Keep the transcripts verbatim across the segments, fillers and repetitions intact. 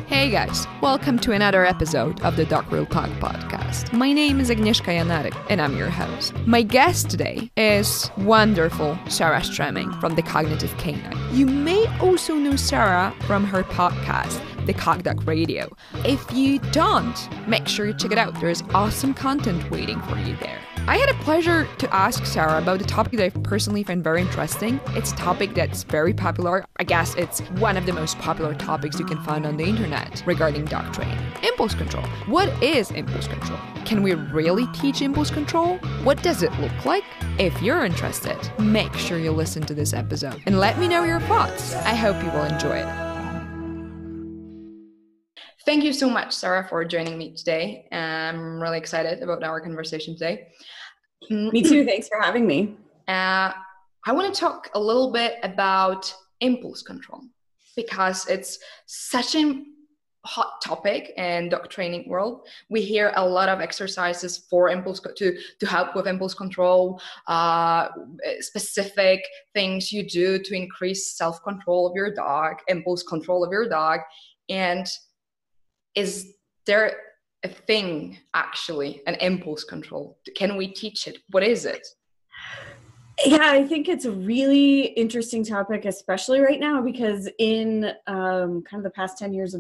Hey guys, welcome to another episode of the Dog Real Talk podcast. My name is Agnieszka Janarik and I'm your host. My guest today is wonderful Sarah Stremming from The Cognitive Canine. You may also know Sarah from her podcast, The Cog Dog Radio. If you don't, make sure you check it out. There's awesome content waiting for you there. I had a pleasure to ask Sarah about a topic that I personally find very interesting. It's a topic that's very popular. I guess it's one of the most popular topics you can find on the internet regarding dog training. Impulse control. What is impulse control? Can we really teach impulse control? What does it look like? If you're interested, make sure you listen to this episode and let me know your thoughts. I hope you will enjoy it. Thank you so much, Sarah, for joining me today. I'm really excited about our conversation today. Me too. Thanks for having me. Uh, I want to talk a little bit about impulse control because it's such a hot topic in dog training world. We hear a lot of exercises for impulse co- to to help with impulse control, uh, specific things you do to increase self-control of your dog, impulse control of your dog, and is there a thing, actually, an impulse control? Can we teach it? What is it? Yeah, I think it's a really interesting topic, especially right now, because in um, kind of the past ten years of,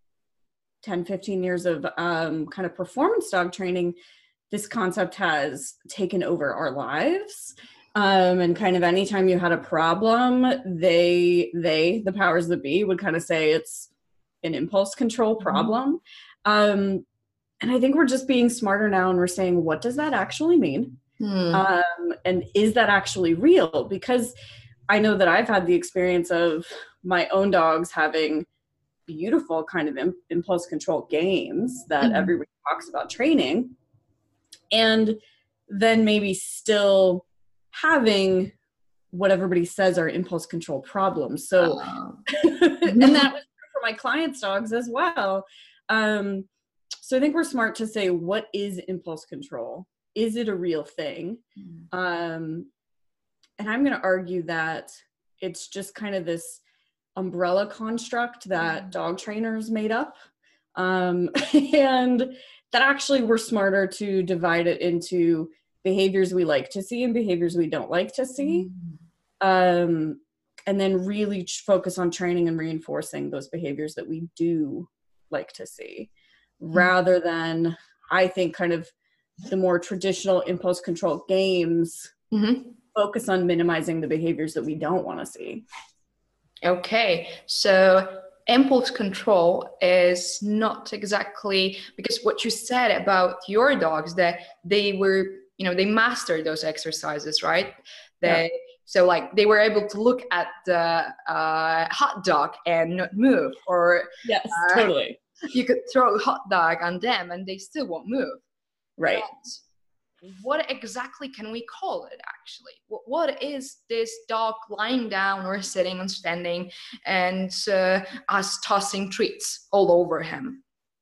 ten, fifteen years of um, kind of performance dog training, this concept has taken over our lives. Um, and kind of anytime you had a problem, they, they, the powers that be would kind of say it's an impulse control problem. Mm-hmm. Um, and I think we're just being smarter now and we're saying, what does that actually mean? Hmm. Um, and is that actually real? Because I know that I've had the experience of my own dogs having beautiful kind of imp- impulse control games that mm-hmm. everybody talks about training. And then maybe still having what everybody says are impulse control problems. So, oh. and that was for my clients' dogs as well. Um, so I think we're smart to say, what is impulse control? Is it a real thing? Mm. Um, and I'm going to argue that it's just kind of this umbrella construct that mm. dog trainers made up. Um, and that actually we're smarter to divide it into behaviors we like to see and behaviors we don't like to see. Mm. Um, and then really focus on training and reinforcing those behaviors that we do like to see, rather than, I think, kind of the more traditional impulse control games mm-hmm. focus on minimizing the behaviors that we don't want to see. Okay, so impulse control is not exactly, because what you said about your dogs, that they were, you know, they mastered those exercises, right? They yeah. So like they were able to look at the uh, hot dog and not move, or yes, uh, totally. You could throw a hot dog on them and they still won't move. Right. But what exactly can we call it actually? What, what is this dog lying down or sitting and standing and uh, us tossing treats all over him?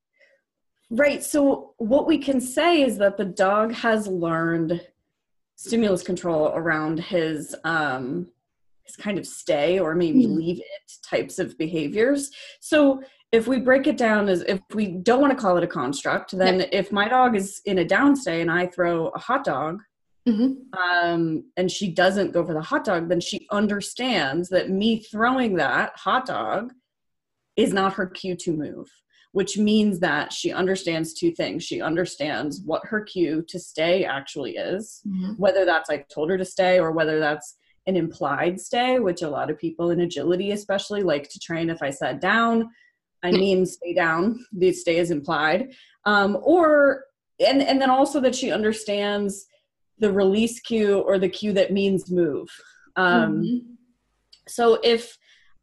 Right. So what we can say is that the dog has learned stimulus control around his um his kind of stay or maybe mm. leave it types of behaviors. So if we break it down as, if we don't want to call it a construct, then yeah. if my dog is in a downstay and I throw a hot dog mm-hmm. um and she doesn't go for the hot dog, then she understands that me throwing that hot dog is not her cue to move. Which means that she understands two things. She understands what her cue to stay actually is, mm-hmm. whether that's I told her to stay or whether that's an implied stay, which a lot of people in agility especially like to train. If I sat down, I mean stay down. The stay is implied. Um, or, and, and then also that she understands the release cue or the cue that means move. Um, mm-hmm. So if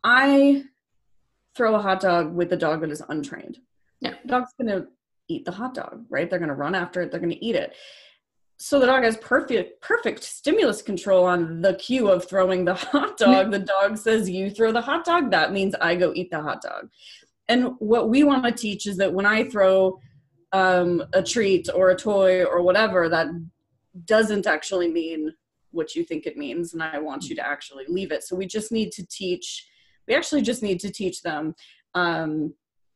I throw a hot dog with a dog that is untrained. Yeah. The dog's going to eat the hot dog, right? They're going to run after it. They're going to eat it. So the dog has perfect, perfect stimulus control on the cue of throwing the hot dog. The dog says, you throw the hot dog. That means I go eat the hot dog. And what we want to teach is that when I throw um, a treat or a toy or whatever, that doesn't actually mean what you think it means. And I want you to actually leave it. So we just need to teach We actually just need to teach them um,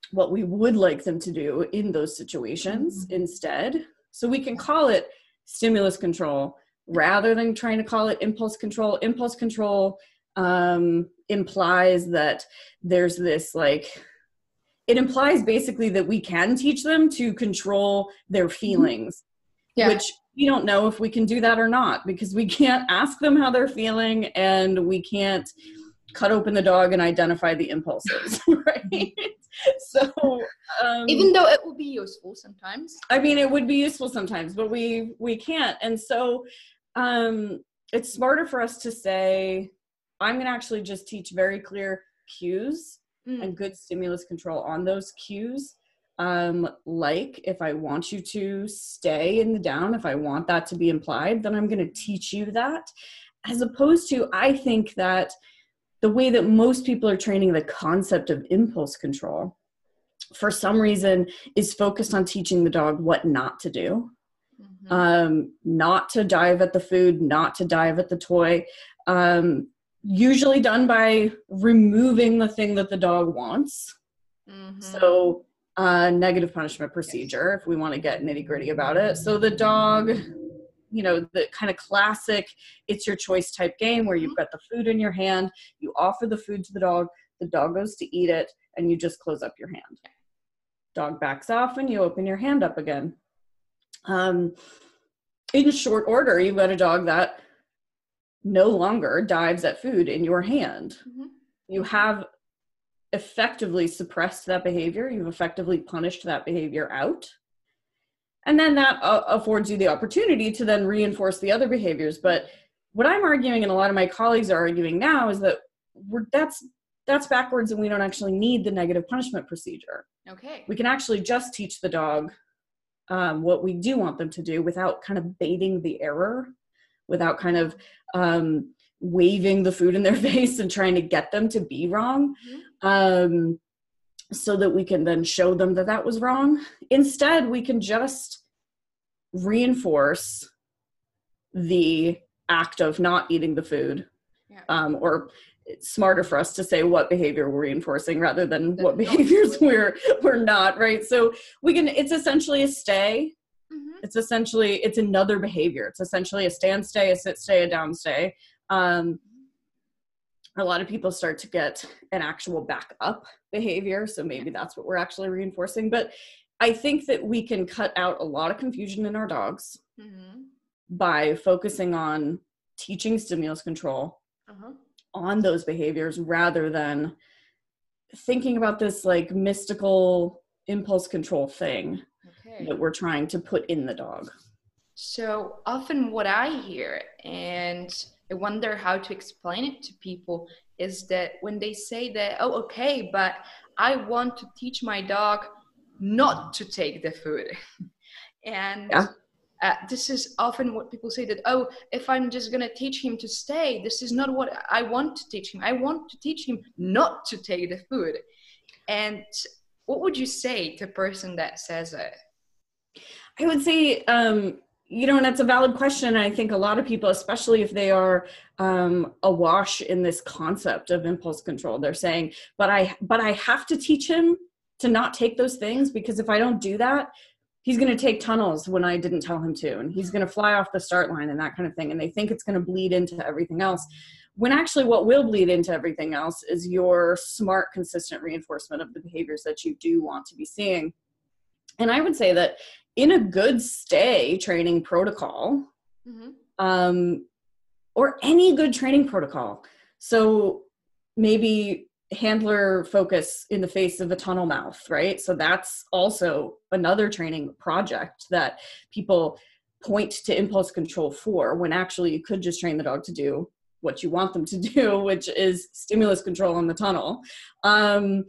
what we would like them to do in those situations mm-hmm. instead. So we can call it stimulus control rather than trying to call it impulse control. Impulse control um, implies that there's this like, it implies basically that we can teach them to control their feelings, yeah. which we don't know if we can do that or not, because we can't ask them how they're feeling and we can't cut open the dog and identify the impulses, right? So um, even though it will be useful sometimes. I mean, it would be useful sometimes, but we we can't. And so um, it's smarter for us to say, I'm going to actually just teach very clear cues mm. and good stimulus control on those cues. Um, like if I want you to stay in the down, if I want that to be implied, then I'm going to teach you that. As opposed to, I think that the way that most people are training the concept of impulse control, for some reason, is focused on teaching the dog what not to do. Mm-hmm. Um, not to dive at the food, not to dive at the toy. Um, usually done by removing the thing that the dog wants. Mm-hmm. So uh, negative punishment procedure, yes. if we want to get nitty gritty about it. So the dog, you know, the kind of classic, it's your choice type game where you've got the food in your hand, you offer the food to the dog, the dog goes to eat it, and you just close up your hand. Dog backs off and you open your hand up again. Um, in short order, you've got a dog that no longer dives at food in your hand. Mm-hmm. You have effectively suppressed that behavior. You've effectively punished that behavior out. And then that uh, affords you the opportunity to then reinforce the other behaviors. But what I'm arguing, and a lot of my colleagues are arguing now, is that we're, that's that's backwards, and we don't actually need the negative punishment procedure. Okay. We can actually just teach the dog um, what we do want them to do without kind of baiting the error, without kind of um, waving the food in their face and trying to get them to be wrong. Mm-hmm. Um, so that we can then show them that that was wrong. Instead, we can just reinforce the act of not eating the food. Yeah. Um, or it's smarter for us to say what behavior we're reinforcing rather than That's what behaviors we're we're not, right? So we can, it's essentially a stay. Mm-hmm. It's essentially, it's another behavior. It's essentially a stand stay, a sit stay, a down stay. Um, a lot of people start to get an actual back up behavior. So maybe that's what we're actually reinforcing. But I think that we can cut out a lot of confusion in our dogs mm-hmm. by focusing on teaching stimulus control uh-huh. on those behaviors rather than thinking about this like mystical impulse control thing okay. that we're trying to put in the dog. So often what I hear, and I wonder how to explain it to people, is that when they say that, oh, okay, but I want to teach my dog not to take the food. and yeah. uh, this is often what people say, that, oh, if I'm just going to teach him to stay, this is not what I want to teach him. I want to teach him not to take the food. And what would you say to a person that says it? I would say, um, you know, and that's a valid question. I think a lot of people, especially if they are um, awash in this concept of impulse control, they're saying, but I, but I have to teach him to not take those things, because if I don't do that, he's going to take tunnels when I didn't tell him to, and he's going to fly off the start line and that kind of thing. And they think it's going to bleed into everything else, when actually what will bleed into everything else is your smart, consistent reinforcement of the behaviors that you do want to be seeing. And I would say that in a good stay training protocol, mm-hmm. um, or any good training protocol, so maybe handler focus in the face of a tunnel mouth, right? So that's also another training project that people point to impulse control for, when actually you could just train the dog to do what you want them to do, which is stimulus control in the tunnel. Um,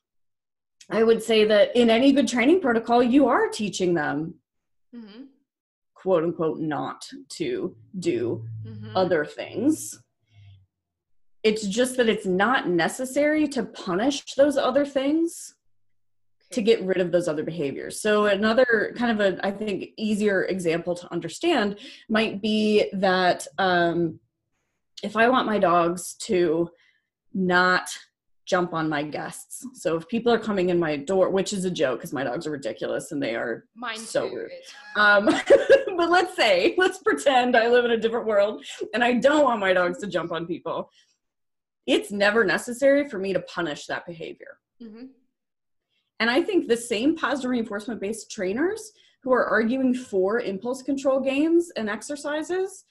I would say that in any good training protocol, you are teaching them, mm-hmm. quote unquote, not to do mm-hmm. other things. It's just that it's not necessary to punish those other things okay. to get rid of those other behaviors. So another kind of a, I think, easier example to understand might be that um, if I want my dogs to not jump on my guests. So if people are coming in my door, which is a joke because my dogs are ridiculous and they are Mine so too. rude. Um, but let's say, let's pretend I live in a different world and I don't want my dogs to jump on people. It's never necessary for me to punish that behavior. Mm-hmm. And I think the same positive reinforcement-based trainers who are arguing for impulse control games and exercises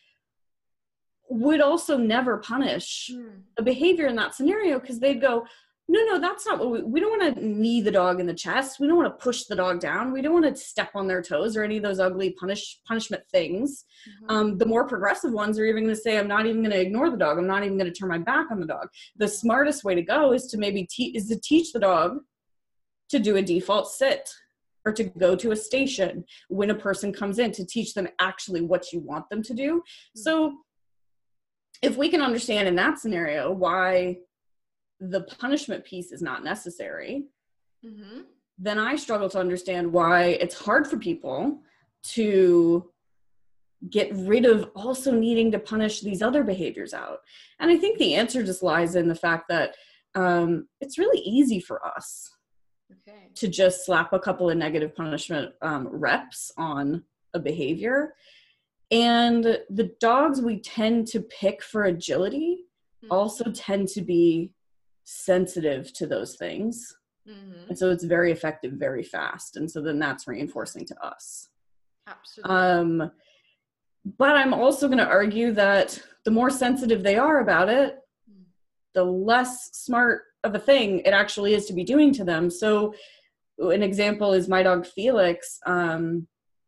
would also never punish mm. a behavior in that scenario, because they'd go, no, no, that's not what we, we don't want to knee the dog in the chest. We don't want to push the dog down. We don't want to step on their toes or any of those ugly punish punishment things. Mm-hmm. Um, the more progressive ones are even going to say, I'm not even going to ignore the dog. I'm not even going to turn my back on the dog. The smartest way to go is to maybe te- is to teach the dog to do a default sit, or to go to a station when a person comes in, to teach them actually what you want them to do. Mm-hmm. So if we can understand in that scenario why the punishment piece is not necessary, mm-hmm. then I struggle to understand why it's hard for people to get rid of also needing to punish these other behaviors out. And I think the answer just lies in the fact that um, it's really easy for us okay. to just slap a couple of negative punishment um, reps on a behavior. And the dogs we tend to pick for agility mm-hmm. also tend to be sensitive to those things. Mm-hmm. And so it's very effective, very fast. And so then that's reinforcing to us. Absolutely. Um, but I'm also going to argue that the more sensitive they are about it, mm. the less smart of a thing it actually is to be doing to them. So an example is my dog Felix. Um,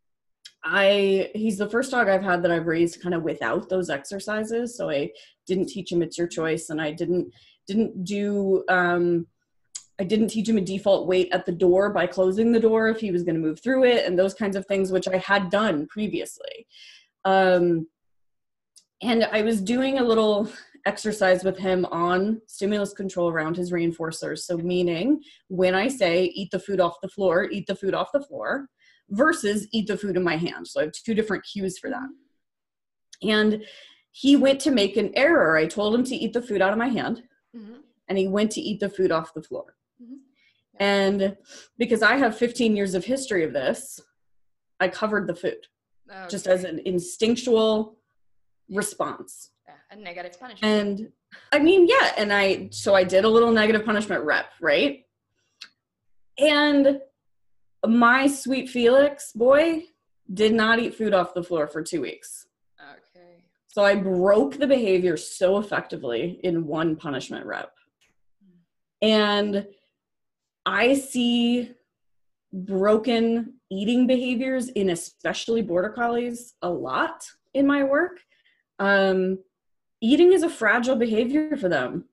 I, he's the first dog I've had that I've raised kind of without those exercises. So I didn't teach him it's your choice. And I didn't, didn't do, um, I didn't teach him a default wait at the door by closing the door if he was going to move through it and those kinds of things, which I had done previously. Um, and I was doing a little exercise with him on stimulus control around his reinforcers. So meaning when I say eat the food off the floor, eat the food off the floor, versus eat the food in my hand. So I have two different cues for that. And he went to make an error. I told him to eat the food out of my hand, mm-hmm. and he went to eat the food off the floor. Mm-hmm. Yeah. And because I have fifteen years of history of this, I covered the food okay. just as an instinctual response. Yeah, a negative punishment. And I mean, yeah. And I, so I did a little negative punishment rep, right? And my sweet Felix boy did not eat food off the floor for two weeks. Okay. So I broke the behavior so effectively in one punishment rep. And I see broken eating behaviors in especially border collies a lot in my work. Um, eating is a fragile behavior for them.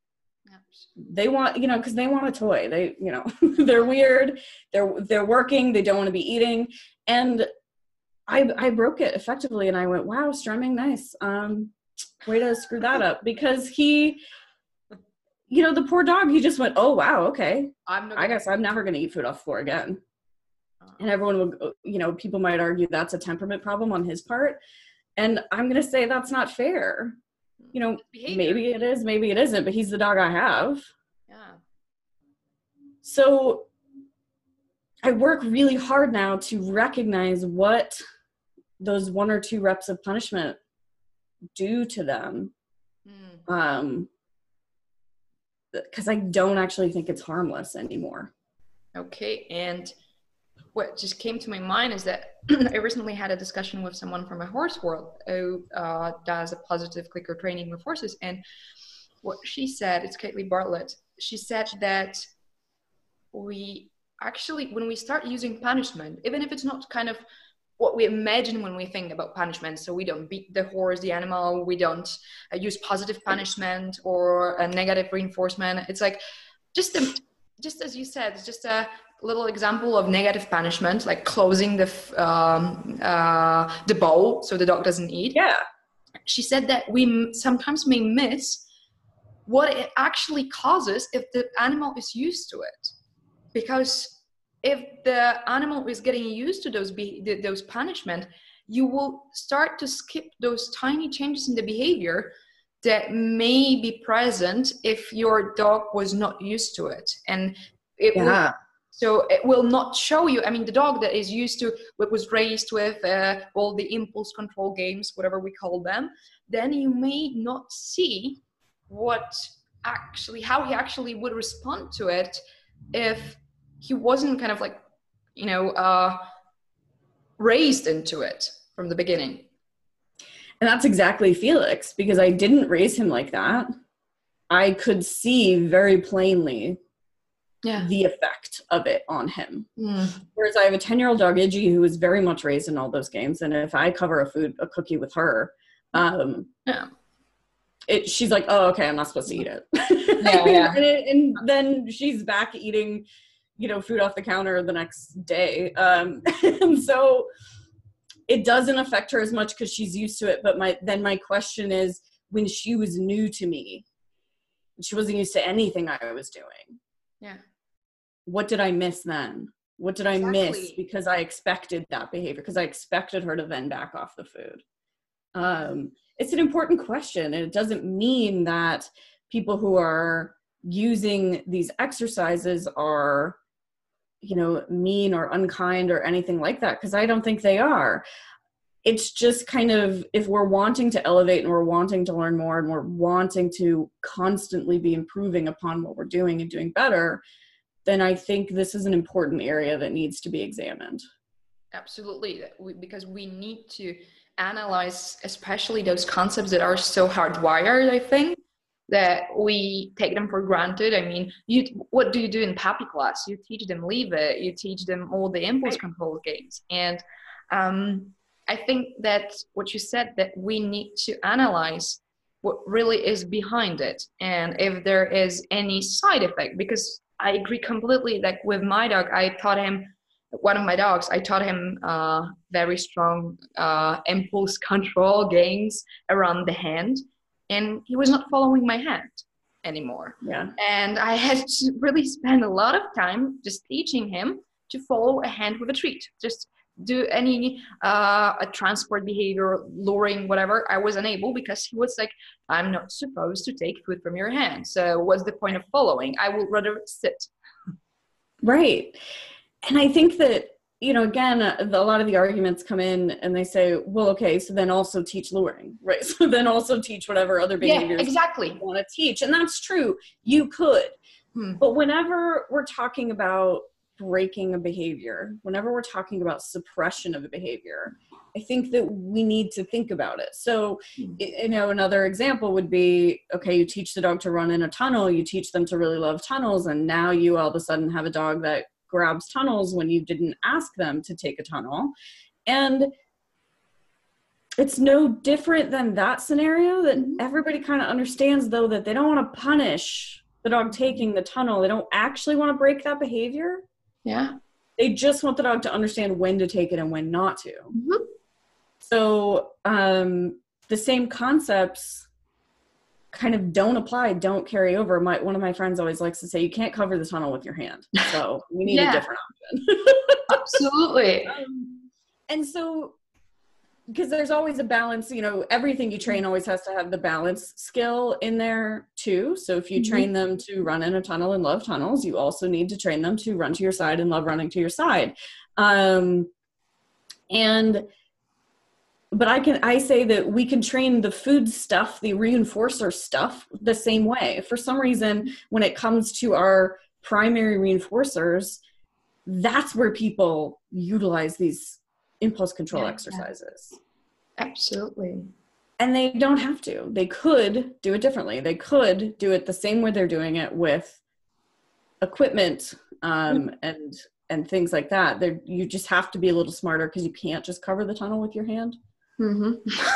They want, you know, because they want a toy. They, you know, they're weird. They're they're working. They don't want to be eating. And I I broke it effectively. And I went, wow, strumming, nice. Um, way to screw that up. Because he, you know, the poor dog, he just went, oh, wow, okay. I'm I guess I'm never going to eat food off the floor again. And everyone would, you know, people might argue that's a temperament problem on his part. And I'm going to say that's not fair. You know, behavior. Maybe it is, maybe it isn't, but he's the dog I have. Yeah. So I work really hard now to recognize what those one or two reps of punishment do to them. Mm. Um, because I don't actually think it's harmless anymore. Okay. And what just came to my mind is that I recently had a discussion with someone from a horse world who uh, does a positive clicker training with horses. And what she said, it's Kaitley Bartlett, she said that we actually, when we start using punishment, even if it's not kind of what we imagine when we think about punishment, so we don't beat the horse, the animal, we don't uh, use positive punishment or a negative reinforcement. It's like just the, just as you said, it's just a little example of negative punishment, like closing the um, uh, the bowl so the dog doesn't eat. Yeah. She said that we m- sometimes may miss what it actually causes if the animal is used to it. Because if the animal is getting used to those be- those punishment, you will start to skip those tiny changes in the behavior that may be present if your dog was not used to it. And it Yeah. will, so it will not show you. I mean, the dog that is used to, what was raised with uh, all the impulse control games, whatever we call them, then you may not see what actually, how he actually would respond to it if he wasn't kind of like, you know, uh, raised into it from the beginning. And that's exactly Felix, because I didn't raise him like that. I could see very plainly yeah. the effect of it on him. Mm. Whereas I have a ten-year-old dog, Iggy, who is very much raised in all those games. And if I cover a food, a cookie with her, um, yeah. it, she's like, oh, okay, I'm not supposed to eat it. Yeah, yeah. and, it and then she's back eating, you know, food off the counter the next day. Um, and so it doesn't affect her as much because she's used to it. But my then my question is, when she was new to me, she wasn't used to anything I was doing. Yeah. What did I miss then? What did I exactly. miss because I expected that behavior? Because I expected her to then back off the food. Um, it's an important question. And it doesn't mean that people who are using these exercises are, you know, mean or unkind or anything like that, because I don't think they are. It's just kind of, if we're wanting to elevate and we're wanting to learn more and we're wanting to constantly be improving upon what we're doing and doing better, then I think this is an important area that needs to be examined. Absolutely, because we need to analyze especially those concepts that are so hardwired, I think, that we take them for granted. I mean, you, what do you do in puppy class? You teach them leave it, you teach them all the impulse control games. And um, I think that what you said, that we need to analyze what really is behind it and if there is any side effect, because I agree completely. Like with my dog, I taught him, one of my dogs, I taught him uh, very strong uh, impulse control games around the hand. And he was not following my hand anymore. Yeah. And I had to really spend a lot of time just teaching him to follow a hand with a treat. Just do any uh, a transport behavior, luring, whatever. I was unable because he was like, I'm not supposed to take food from your hand. So what's the point of following? I would rather sit. Right. And I think that, you know, again, uh, the, a lot of the arguments come in and they say, well, okay, so then also teach luring, right? So then also teach whatever other behaviors yeah, exactly. you want to teach. And that's true. You could. Hmm. But whenever we're talking about breaking a behavior, whenever we're talking about suppression of a behavior, I think that we need to think about it. So, hmm. you know, another example would be, okay, you teach the dog to run in a tunnel, you teach them to really love tunnels, and now you all of a sudden have a dog that grabs tunnels when you didn't ask them to take a tunnel. And it's no different than that scenario, that everybody kind of understands, though, that they don't want to punish the dog taking the tunnel. They don't actually want to break that behavior. Yeah. They just want the dog to understand when to take it and when not to. Mm-hmm. So um, the same concepts kind of don't apply, don't carry over. My one of my friends always likes to say, you can't cover the tunnel with your hand. So we need yeah. a different option. Absolutely. Um, and so, because there's always a balance, you know, everything you train always has to have the balance skill in there too. So if you mm-hmm. train them to run in a tunnel and love tunnels, you also need to train them to run to your side and love running to your side. Um, and But I can, I say that we can train the food stuff, the reinforcer stuff, the same way. For some reason, when it comes to our primary reinforcers, that's where people utilize these impulse control yeah, exercises. Yeah. Absolutely. And they don't have to. They could do it differently. They could do it the same way they're doing it with equipment um, mm-hmm. and and things like that. They're, you just have to be a little smarter, because you can't just cover the tunnel with your hand. Mm-hmm.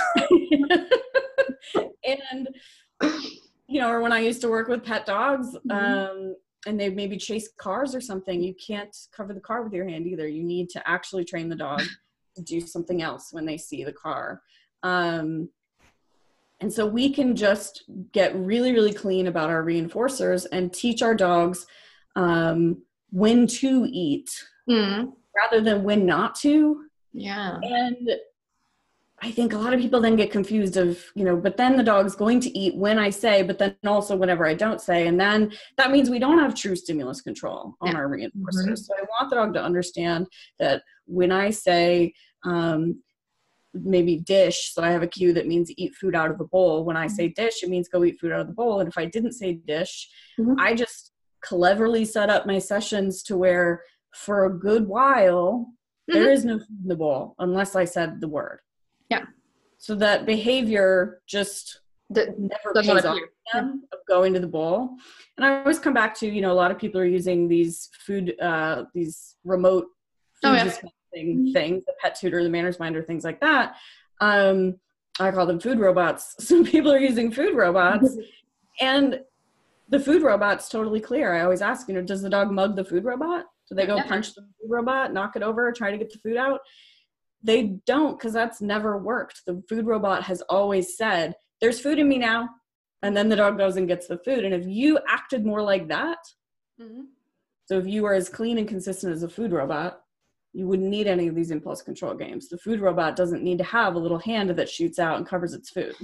And, you know, or when I used to work with pet dogs, mm-hmm. um, and they maybe chase cars or something, you can't cover the car with your hand either. You need to actually train the dog to do something else when they see the car. Um, and so we can just get really, really clean about our reinforcers and teach our dogs um, when to eat mm-hmm. rather than when not to. Yeah. And I think a lot of people then get confused of, you know, but then the dog's going to eat when I say, but then also whenever I don't say. And then that means we don't have true stimulus control on yeah. our reinforcers. Mm-hmm. So I want the dog to understand that when I say, um, maybe dish, so I have a cue that means eat food out of the bowl. When I say dish, it means go eat food out of the bowl. And if I didn't say dish, mm-hmm. I just cleverly set up my sessions to where for a good while, mm-hmm. there is no food in the bowl unless I said the word. Yeah. So that behavior just the, never pays off them of going to the bowl. And I always come back to, you know, a lot of people are using these food, uh, these remote food oh, yeah. dispensing things, the pet tutor, the manners minder, things like that. Um, I call them food robots. So people are using food robots and the food robot's totally clear. I always ask, you know, does the dog mug the food robot? Do they go yeah. punch the food robot, knock it over, try to get the food out? They don't, because that's never worked. The food robot has always said, there's food in me now. And then the dog goes and gets the food. And if you acted more like that, mm-hmm. so if you were as clean and consistent as a food robot, you wouldn't need any of these impulse control games. The food robot doesn't need to have a little hand that shoots out and covers its food.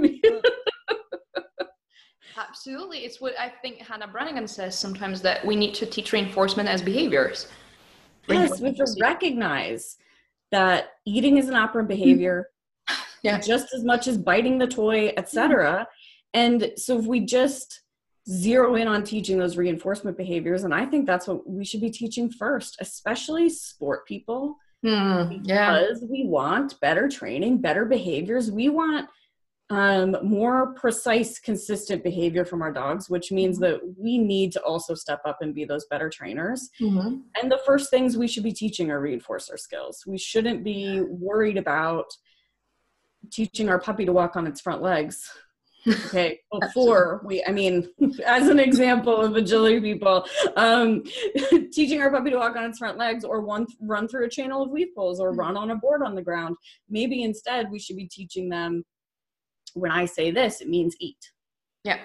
Absolutely. It's what I think Hannah Brannigan says sometimes, that we need to teach reinforcement as behaviors. Yes, we have to recognize that eating is an operant behavior, yeah. just as much as biting the toy, et cetera. And so if we just zero in on teaching those reinforcement behaviors, and I think that's what we should be teaching first, especially sport people, mm, because yeah. we want better training, better behaviors. We want um, more precise, consistent behavior from our dogs, which means that we need to also step up and be those better trainers. Mm-hmm. And the first things we should be teaching are reinforcer skills. We shouldn't be worried about teaching our puppy to walk on its front legs. Okay, before we, I mean, as an example of agility people, um, teaching our puppy to walk on its front legs or one, run through a channel of weave poles or mm-hmm. run on a board on the ground. Maybe instead we should be teaching them, when I say this, it means eat. Yeah.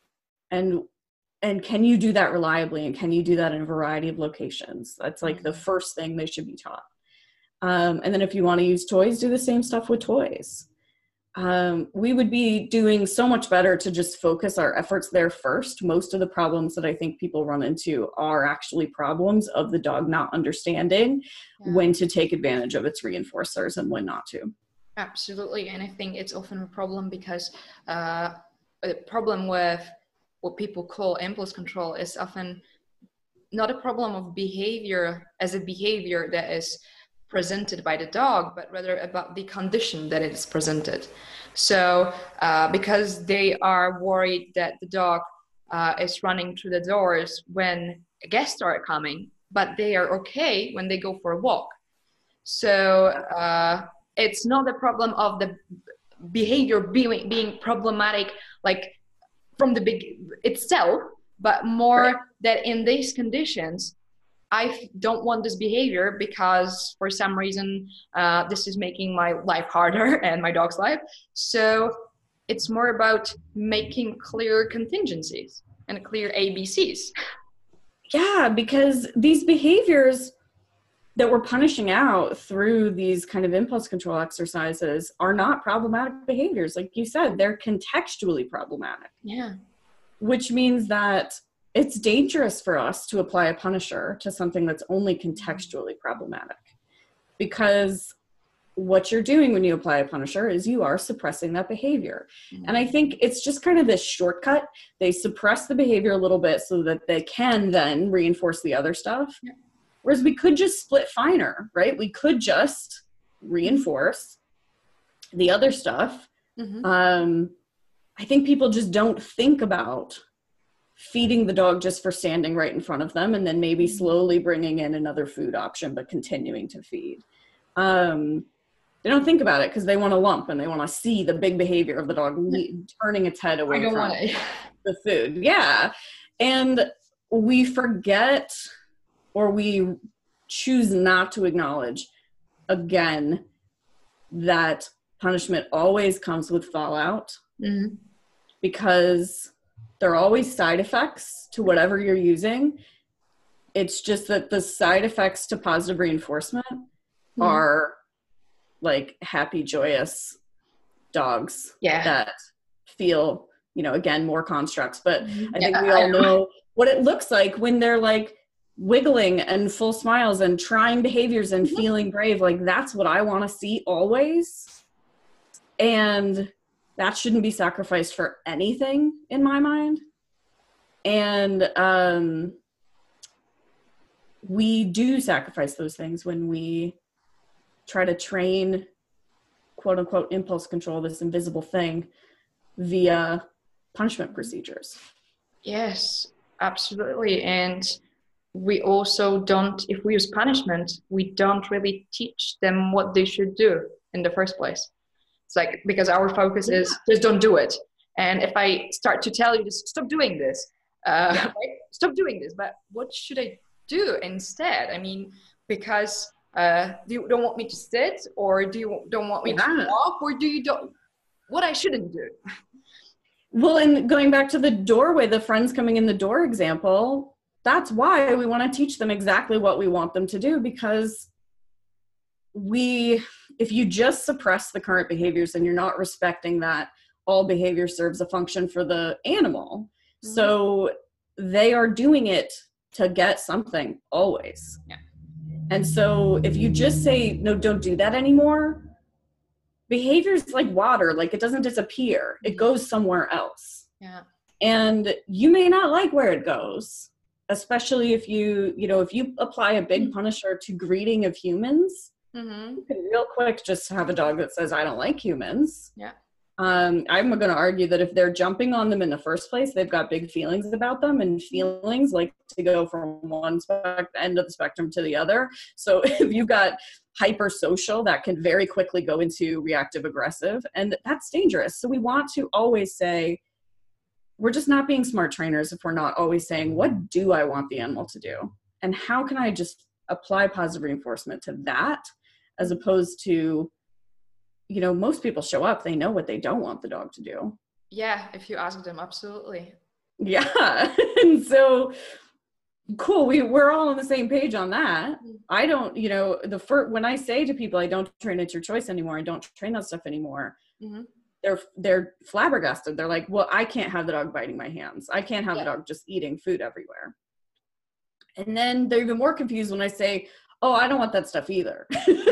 And and can you do that reliably? And can you do that in a variety of locations? That's like mm-hmm. the first thing they should be taught. Um, and then if you want to use toys, do the same stuff with toys. Um, we would be doing so much better to just focus our efforts there first. Most of the problems that I think people run into are actually problems of the dog not understanding yeah. when to take advantage of its reinforcers and when not to. Absolutely. And I think it's often a problem because uh, a problem with what people call impulse control is often not a problem of behavior as a behavior that is presented by the dog, but rather about the condition that it is presented. So uh, because they are worried that the dog uh, is running through the doors when guests are coming, but they are okay when they go for a walk. So uh, it's not a problem of the behavior being, being problematic, like from the big itself, but more right. that in these conditions, I don't want this behavior because for some reason, uh, this is making my life harder and my dog's life. So it's more about making clear contingencies and clear A B Cs. Yeah, because these behaviors that we're punishing out through these kind of impulse control exercises are not problematic behaviors. Like you said, they're contextually problematic. Yeah. Which means that it's dangerous for us to apply a punisher to something that's only contextually problematic, because what you're doing when you apply a punisher is you are suppressing that behavior. Mm-hmm. And I think it's just kind of this shortcut. They suppress the behavior a little bit so that they can then reinforce the other stuff. Yeah. Whereas we could just split finer, right? We could just reinforce the other stuff. Mm-hmm. Um, I think people just don't think about feeding the dog just for standing right in front of them and then maybe slowly bringing in another food option, but continuing to feed. Um, they don't think about it because they want to lump and they want to see the big behavior of the dog le- turning its head away from wanna. the food. Yeah. And we forget, or we choose not to acknowledge, again, that punishment always comes with fallout. Mm-hmm. Because there are always side effects to whatever you're using. It's just that the side effects to positive reinforcement mm-hmm. are like happy, joyous dogs Yeah. that feel, you know, again, more constructs. But Mhm. I think Yeah, we I all know. know what it looks like when they're like wiggling and full smiles and trying behaviors and Mhm. feeling brave. Like that's what I want to see always. And that shouldn't be sacrificed for anything in my mind. And um, we do sacrifice those things when we try to train, quote unquote, impulse control, this invisible thing, via punishment procedures. Yes, absolutely. And we also don't, if we use punishment, we don't really teach them what they should do in the first place. It's like, because our focus Yeah. is just don't do it. And if I start to tell you to stop doing this, uh, Yeah. right? Stop doing this, but what should I do instead? I mean, because uh, do you don't want me to sit, or do you don't want me Yeah. to walk, or do you don't, what I shouldn't do? Well, and going back to the doorway, the friends coming in the door example, that's why we want to teach them exactly what we want them to do, because we, if you just suppress the current behaviors and you're not respecting that all behavior serves a function for the animal. Mm-hmm. So they are doing it to get something always. Yeah. And so if you just say, no, don't do that anymore, behavior is like water, like it doesn't disappear. It goes somewhere else. Yeah. And you may not like where it goes, especially if you, you know, if you apply a big punisher to greeting of humans, mm-hmm. you can real quick just have a dog that says, I don't like humans. Yeah. Um, I'm going to argue that if they're jumping on them in the first place, they've got big feelings about them, and feelings like to go from one spec- end of the spectrum to the other. So if you've got hypersocial, that can very quickly go into reactive aggressive, and that's dangerous. So we want to always say, we're just not being smart trainers if we're not always saying, what do I want the animal to do? And how can I just apply positive reinforcement to that, as opposed to, you know, most people show up, they know what they don't want the dog to do. Yeah, if you ask them, absolutely. Yeah. And so, cool, we, we're all on the same page on that. Mm-hmm. I don't, you know, the first, when I say to people, I don't train It's Your Choice anymore, I don't train that stuff anymore, mm-hmm. they're they're flabbergasted. They're like, well, I can't have the dog biting my hands. I can't have yeah. the dog just eating food everywhere. And then they're even more confused when I say, oh, I don't want that stuff either.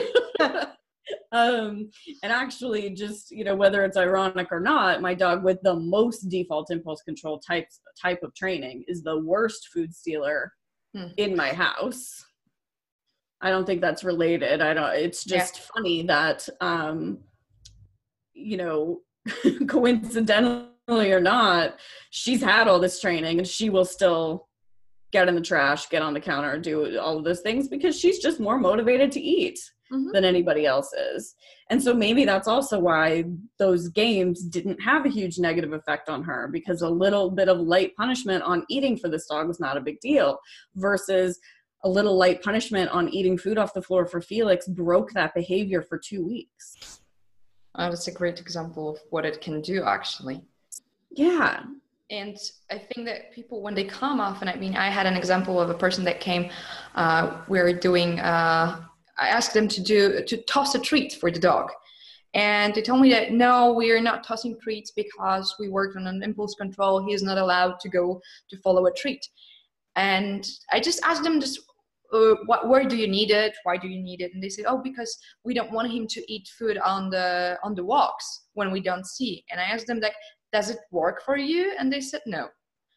Um, and actually just, you know, whether it's ironic or not, my dog with the most default impulse control types, type of training is the worst food stealer hmm. in my house. I don't think that's related. I don't, it's just yeah. funny that, um, you know, coincidentally or not, she's had all this training and she will still get in the trash, get on the counter, do all of those things because she's just more motivated to eat. Mm-hmm. than anybody else is. And so maybe that's also why those games didn't have a huge negative effect on her, because a little bit of light punishment on eating for this dog was not a big deal, versus a little light punishment on eating food off the floor for Felix broke that behavior for two weeks. Oh, that's a great example of what it can do, actually. Yeah. And I think that people, when they come often, I mean, I had an example of a person that came, uh, we were doing, uh, I asked them to do to toss a treat for the dog, and they told me that no, we are not tossing treats because we worked on an impulse control. He is not allowed to go to follow a treat. And I just asked them, just uh, what, where do you need it? Why do you need it? And they said, oh, because we don't want him to eat food on the on the walks when we don't see. And I asked them, like, does it work for you? And they said no.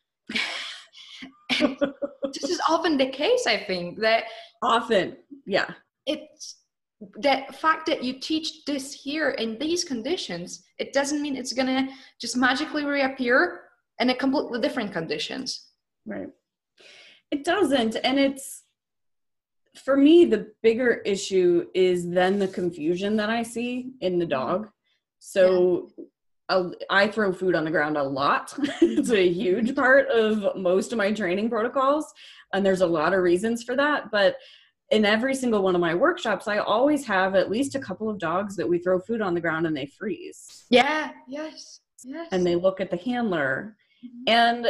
This is often the case, I think, that often, yeah. It's the fact that you teach this here in these conditions, it doesn't mean it's gonna just magically reappear in a completely different conditions. Right. It doesn't. And it's, for me, the bigger issue is then the confusion that I see in the dog. So yeah. I throw food on the ground a lot. It's a huge part of most of my training protocols. And there's a lot of reasons for that. But in every single one of my workshops, I always have at least a couple of dogs that we throw food on the ground and they freeze. Yeah, yes, yes. And they look at the handler. Mm-hmm. And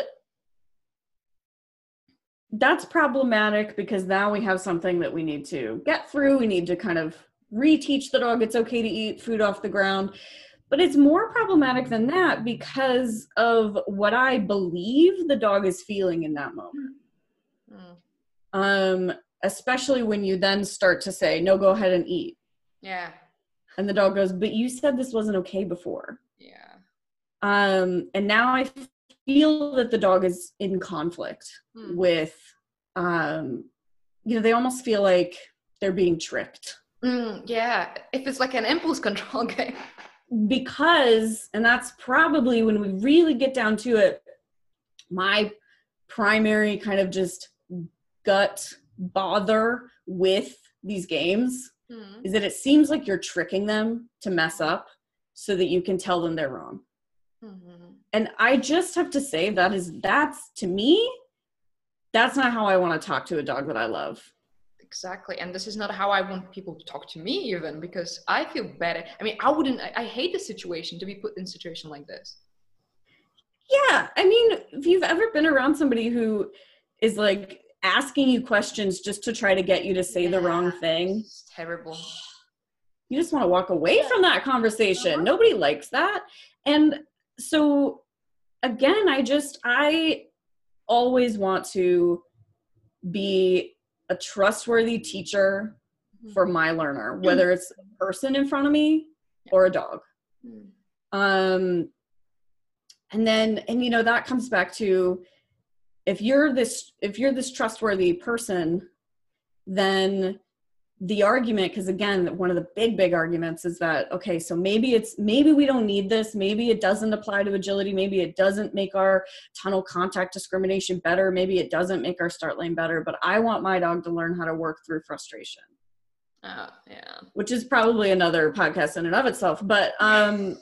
that's problematic because now we have something that we need to get through. We need to kind of reteach the dog it's okay to eat food off the ground. But it's more problematic than that because of what I believe the dog is feeling in that moment. Mm. Um, especially when you then start to say, no, go ahead and eat. Yeah. And the dog goes, but you said this wasn't okay before. Yeah. Um, and now I feel that the dog is in conflict mm. with, um, you know, they almost feel like they're being tricked. Mm, yeah. If it's like an impulse control game. Because, and that's probably when we really get down to it, my primary kind of just gut bother with these games mm. is that it seems like you're tricking them to mess up so that you can tell them they're wrong. Mm-hmm. And I just have to say that is, that's to me, that's not how I want to talk to a dog that I love. Exactly. And this is not how I want people to talk to me even, because I feel better. I mean, I wouldn't, I, I hate the situation to be put in a situation like this. Yeah. I mean, if you've ever been around somebody who is like asking you questions just to try to get you to say yeah, the wrong thing. It's terrible. You just want to walk away yeah. from that conversation. Uh-huh. Nobody likes that. And so again, I just, I always want to be a trustworthy teacher for my learner, whether it's a person in front of me or a dog. Um, and then, and you know, that comes back to, if you're this, if you're this trustworthy person, then the argument, because again, one of the big, big arguments is that, okay, so maybe it's, maybe we don't need this. Maybe it doesn't apply to agility. Maybe it doesn't make our tunnel contact discrimination better. Maybe it doesn't make our start lane better, but I want my dog to learn how to work through frustration. Oh, yeah. Which is probably another podcast in and of itself. But um,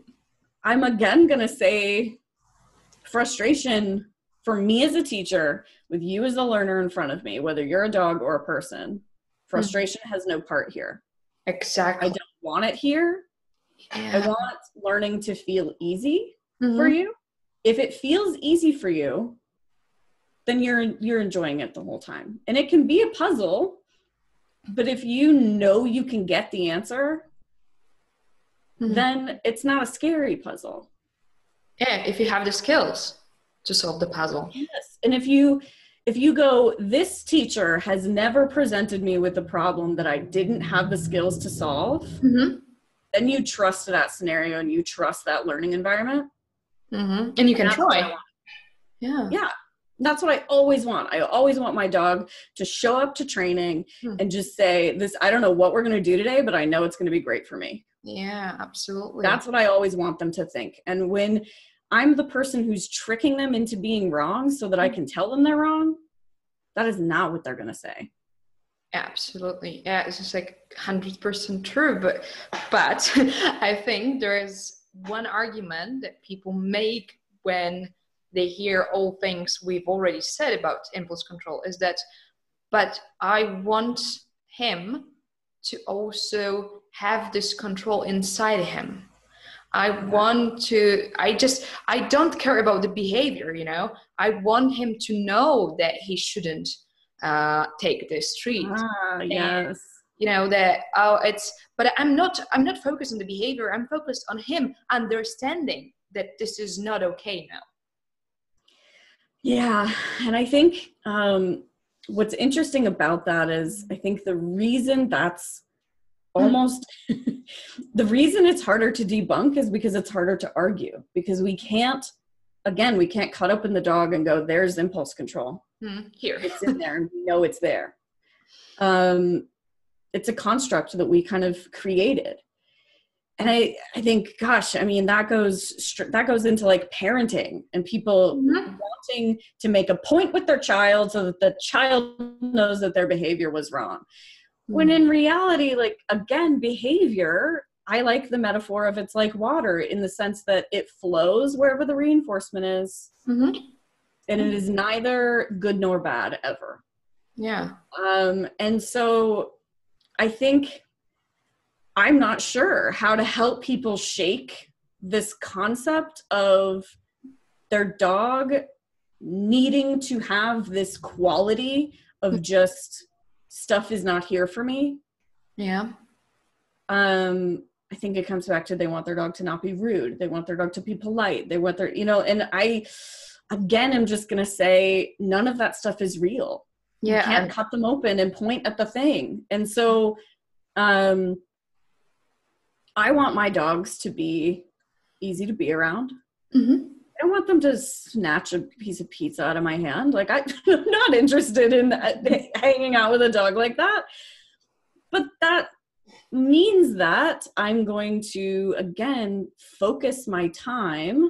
I'm again going to say frustration for me as a teacher with you as a learner in front of me, whether you're a dog or a person, frustration mm-hmm. has no part here. Exactly. I don't want it here. Yeah. I want learning to feel easy mm-hmm. for you. If it feels easy for you, then you're you're enjoying it the whole time. And it can be a puzzle, but if you know you can get the answer, mm-hmm. then it's not a scary puzzle. Yeah, if you have the skills to solve the puzzle. Yes. And if you If you go, this teacher has never presented me with a problem that I didn't have the skills to solve, mm-hmm. then you trust that scenario and you trust that learning environment. Mm-hmm. And you can try. Yeah. Yeah. That's what I always want. I always want my dog to show up to training mm-hmm. and just say, this, I don't know what we're going to do today, but I know it's going to be great for me. Yeah, absolutely. That's what I always want them to think. And when I'm the person who's tricking them into being wrong so that I can tell them they're wrong, that is not what they're going to say. Absolutely. Yeah, it's just like one hundred percent true. But, but I think there is one argument that people make when they hear all things we've already said about impulse control is that, but I want him to also have this control inside him. I want to, I just, I don't care about the behavior, you know, I want him to know that he shouldn't uh, take this treat. Ah, yes. And, you know, that, oh, it's, but I'm not, I'm not focused on the behavior. I'm focused on him understanding that this is not okay now. Yeah. And I think um, what's interesting about that is I think the reason that's almost the reason it's harder to debunk is because it's harder to argue, because we can't, again, we can't cut open the dog and go, there's impulse control. Mm, here. It's in there and we know it's there. Um, it's a construct that we kind of created. And I, I think, gosh, I mean, that goes, that goes into like parenting and people mm-hmm. wanting to make a point with their child so that the child knows that their behavior was wrong. When in reality, like, again, behavior, I like the metaphor of it's like water in the sense that it flows wherever the reinforcement is. Mm-hmm. And it is neither good nor bad ever. Yeah. Um, and so I think I'm not sure how to help people shake this concept of their dog needing to have this quality of just stuff is not here for me. Yeah. um, I think it comes back to they want their dog to not be rude. They want their dog to be polite. They want their, you know, and I, again, I'm just going to say none of that stuff is real. Yeah. You can't cut them open and point at the thing. And so um, I want my dogs to be easy to be around. Mm-hmm. I don't want them to snatch a piece of pizza out of my hand. Like, I, I'm not interested in hanging out with a dog like that. But that means that I'm going to, again, focus my time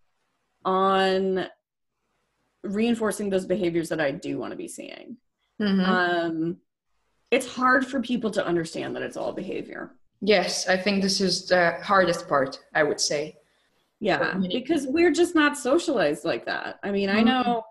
on reinforcing those behaviors that I do want to be seeing. Mm-hmm. Um, it's hard for people to understand that it's all behavior. Yes, I think this is the hardest part, I would say. Yeah, because we're just not socialized like that. I mean, mm-hmm. I know,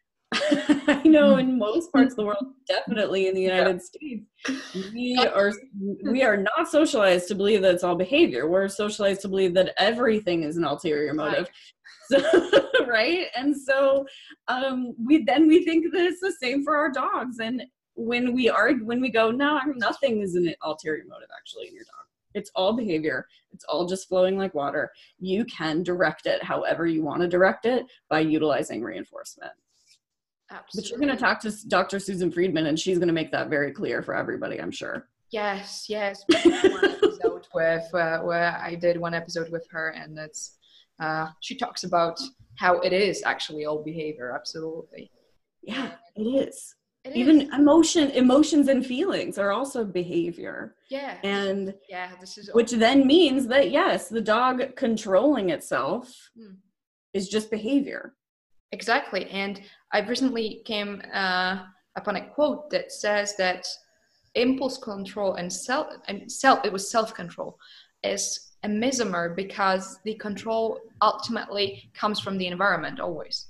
I know in most parts of the world, definitely in the United yeah. States, we are, we are not socialized to believe that it's all behavior. We're socialized to believe that everything is an ulterior motive. So, right? And so um, we then we think that it's the same for our dogs. And when we argue, when we go, no, nothing is an ulterior motive actually in your dog. It's all behavior. It's all just flowing like water. You can direct it however you want to direct it by utilizing reinforcement. Absolutely. But you're going to talk to Doctor Susan Friedman, and she's going to make that very clear for everybody, I'm sure. Yes, yes. one episode with, uh, where I did one episode with her, and it's uh, she talks about how it is actually all behavior. Absolutely. Yeah, it is. It Even is. emotion, emotions and feelings are also behavior. Yeah. And yeah, this is which then means that yes, the dog controlling itself hmm. is just behavior. Exactly. And I recently came uh, upon a quote that says that impulse control and self and self it was self-control is a misnomer because the control ultimately comes from the environment always.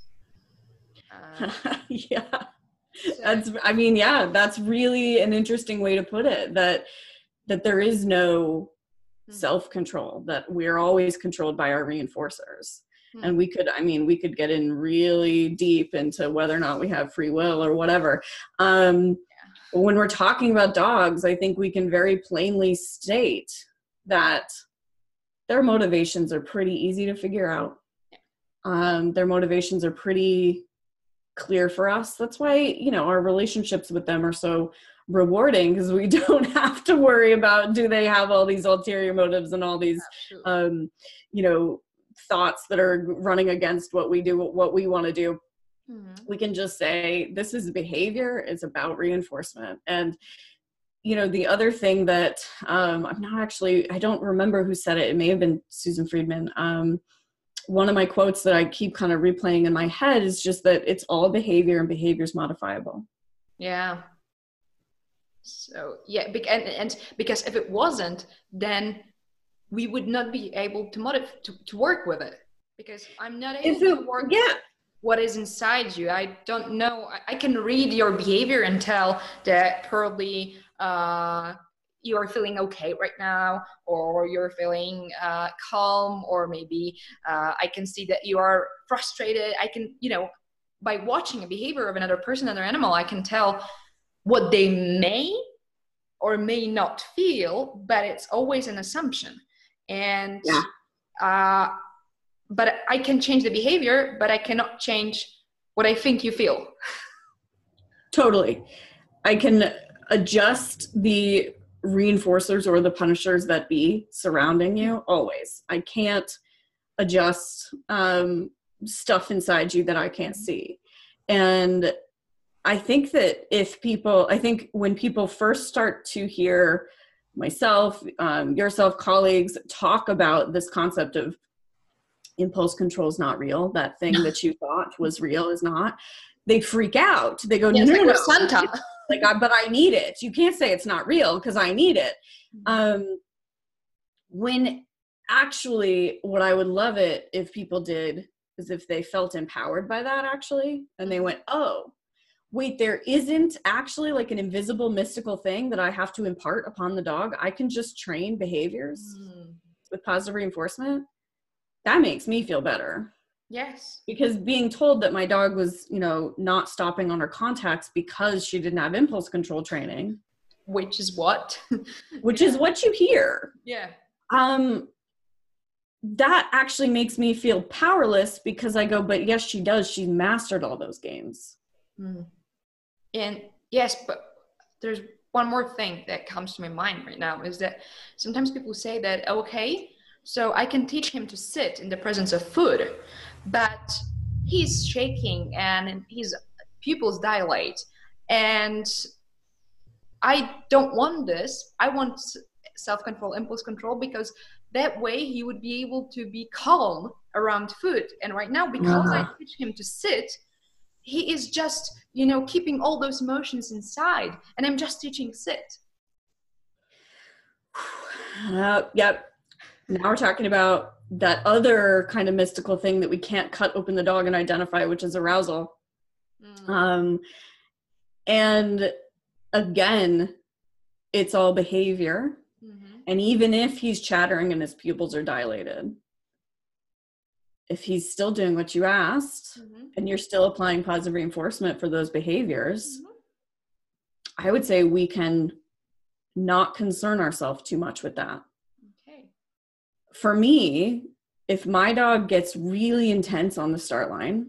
Uh, yeah. That's, I mean, yeah, that's really an interesting way to put it, that, that there is no mm-hmm. self-control, that we're always controlled by our reinforcers. Mm-hmm. And we could, I mean, we could get in really deep into whether or not we have free will or whatever. Um, yeah. But when we're talking about dogs, I think we can very plainly state that their motivations are pretty easy to figure out. Yeah. Um, their motivations are pretty clear for us. That's why, you know, our relationships with them are so rewarding, because we don't have to worry about, do they have all these ulterior motives and all these, um, you know, thoughts that are running against what we do, what we want to do. Mm-hmm. We can just say, this is behavior. It's about reinforcement. And, you know, the other thing that um, I'm not actually, I don't remember who said it. It may have been Susan Friedman. Um, one of my quotes that I keep kind of replaying in my head is just that it's all behavior, and behavior is modifiable. Yeah. So, yeah. And, and because if it wasn't, then we would not be able to modify, to, to work with it, because I'm not able if it, to work yeah. with what is inside you. I don't know. I, I can read your behavior and tell that probably uh, you are feeling okay right now, or you're feeling uh, calm, or maybe uh, I can see that you are frustrated. I can, you know, by watching a behavior of another person, another animal, I can tell what they may or may not feel, but it's always an assumption. And, yeah. uh, but I can change the behavior, but I cannot change what I think you feel. Totally. I can adjust the reinforcers or the punishers that be surrounding you always. I can't adjust um, stuff inside you that I can't see. And I think that if people, I think when people first start to hear myself, um, yourself, colleagues talk about this concept of impulse control is not real, that thing that you thought was real is not, they freak out. They go, yes, no, no, like no. Santa. Like, I, but I need it. You can't say it's not real because I need it. Um, when actually, what I would love it if people did is if they felt empowered by that actually, and they went, oh, wait, there isn't actually like an invisible mystical thing that I have to impart upon the dog. I can just train behaviors mm. with positive reinforcement. That makes me feel better. Yes. Because being told that my dog was, you know, not stopping on her contacts because she didn't have impulse control training which is what? Which Yeah. is what you hear. Yeah. Um, that actually makes me feel powerless because I go, but yes, she does. She's mastered all those games. Mm. And yes, but there's one more thing that comes to my mind right now is that sometimes people say that, okay, so I can teach him to sit in the presence of food, but he's shaking and his pupils dilate. And I don't want this. I want self-control, impulse control, because that way he would be able to be calm around food. And right now, because uh. I teach him to sit, he is just, you know, keeping all those emotions inside, and I'm just teaching sit. Uh, yep. Now we're talking about that other kind of mystical thing that we can't cut open the dog and identify, which is arousal. Mm. Um, and again, it's all behavior. Mm-hmm. And even if he's chattering and his pupils are dilated, if he's still doing what you asked, mm-hmm. and you're still applying positive reinforcement for those behaviors, mm-hmm. I would say we can not concern ourselves too much with that. Okay. For me, if my dog gets really intense on the start line,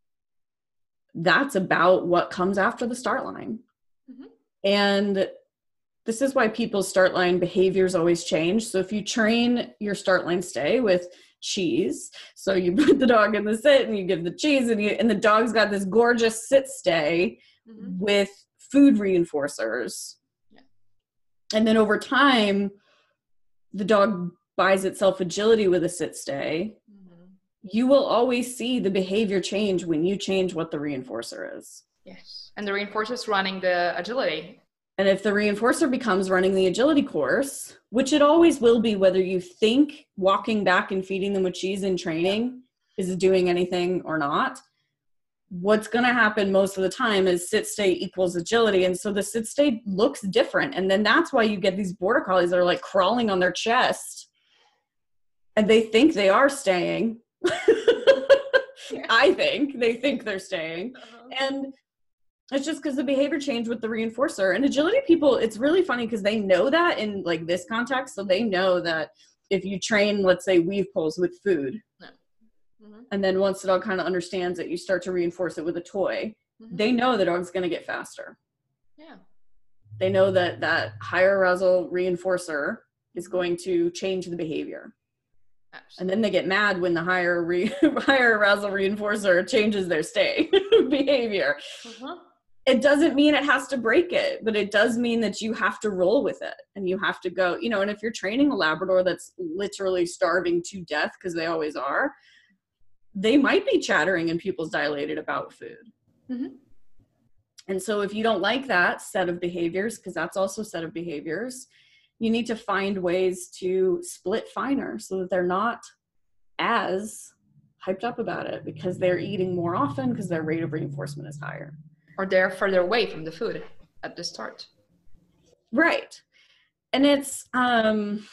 that's about what comes after the start line. Mm-hmm. And this is why people's start line behaviors always change. So if you train your start line stay with cheese, so you put the dog in the sit and you give the cheese, and, you, and the dog's got this gorgeous sit stay mm-hmm. with food reinforcers. Yeah. And then over time, the dog buys itself agility with a sit stay. Mm-hmm. You will always see the behavior change when you change what the reinforcer is. Yes. And the reinforcer is running the agility. And if the reinforcer becomes running the agility course, which it always will be, whether you think walking back and feeding them with cheese in training is doing anything or not, what's going to happen most of the time is sit stay equals agility. And so the sit stay looks different. And then that's why you get these border collies that are like crawling on their chest and they think they are staying. Yeah. I think they think they're staying. Uh-huh. And it's just because the behavior changed with the reinforcer. And agility people, it's really funny because they know that in like this context. So they know that if you train, let's say, weave poles with food, mm-hmm. and then once the dog kind of understands it, you start to reinforce it with a toy, mm-hmm. they know the dog's going to get faster. Yeah. They know that that higher arousal reinforcer is going to change the behavior. Absolutely. And then they get mad when the higher re- higher arousal reinforcer changes their stay behavior. Uh-huh. It doesn't mean it has to break it, but it does mean that you have to roll with it and you have to go, you know, and if you're training a Labrador that's literally starving to death, because they always are, they might be chattering and pupils dilated about food. Mm-hmm. And so if you don't like that set of behaviors, because that's also a set of behaviors, you need to find ways to split finer so that they're not as hyped up about it because they're eating more often because their rate of reinforcement is higher. Or they're further away from the food at the start. Right. And it's, um,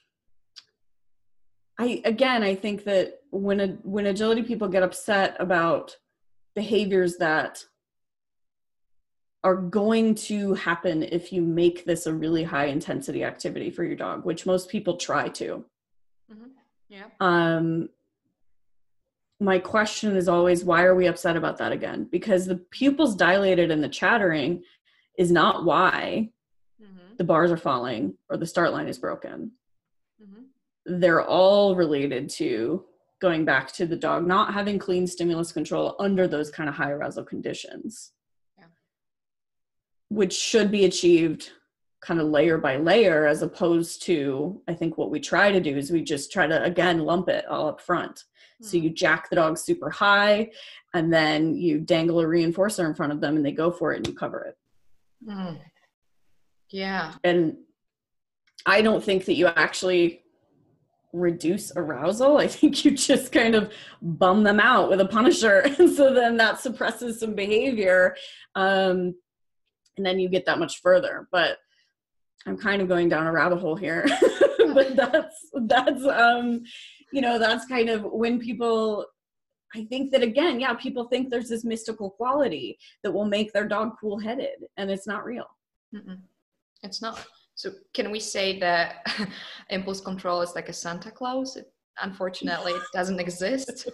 I, again, I think that when, a, when agility people get upset about behaviors that are going to happen if you make this a really high intensity activity for your dog, which most people try to. Mm-hmm. Yeah. Um, my question is always, why are we upset about that again? Because the pupils dilated and the chattering is not why mm-hmm. the bars are falling or the start line is broken. Mm-hmm. They're all related to going back to the dog not having clean stimulus control under those kind of high arousal conditions, yeah. which should be achieved kind of layer by layer, as opposed to, I think what we try to do is we just try to, again, lump it all up front. So you jack the dog super high and then you dangle a reinforcer in front of them and they go for it and you cover it. Mm. Yeah. And I don't think that you actually reduce arousal. I think you just kind of bum them out with a punisher. And so then that suppresses some behavior. Um, and then you get that much further. But I'm kind of going down a rabbit hole here. But that's, that's, um, you know, that's kind of when people, I think that, again, yeah, people think there's this mystical quality that will make their dog cool-headed, and it's not real. Mm-mm. It's not. So can we say that impulse control is like a Santa Claus? It, unfortunately, it doesn't exist.